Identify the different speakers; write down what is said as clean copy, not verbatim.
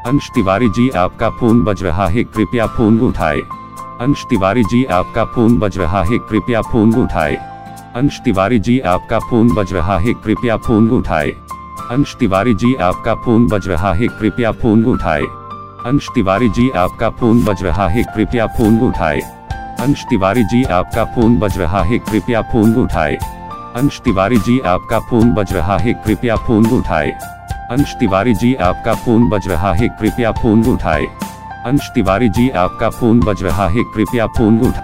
Speaker 1: अंश तिवारी जी आपका फोन बज रहा है, कृपया फोन उठाएं। अंश तिवारी जी आपका फोन बज रहा है, कृपया फोन उठाएं। अंश तिवारी जी आपका फोन बज रहा है, कृपया फोन उठाएं। अंश तिवारी जी आपका फोन बज रहा है, कृपया फोन उठाएं। अंश तिवारी जी आपका फोन बज रहा है, कृपया फोन उठाएं। अंश तिवारी जी आपका फोन बज रहा है, कृपया फोन उठाएं। अंश तिवारी जी आपका फोन बज रहा है, कृपया फोन उठाएं। अंश तिवारी जी आपका फोन बज रहा है, कृपया फोन उठाएं। अंश तिवारी जी आपका फोन बज रहा है, कृपया फोन उठाएं।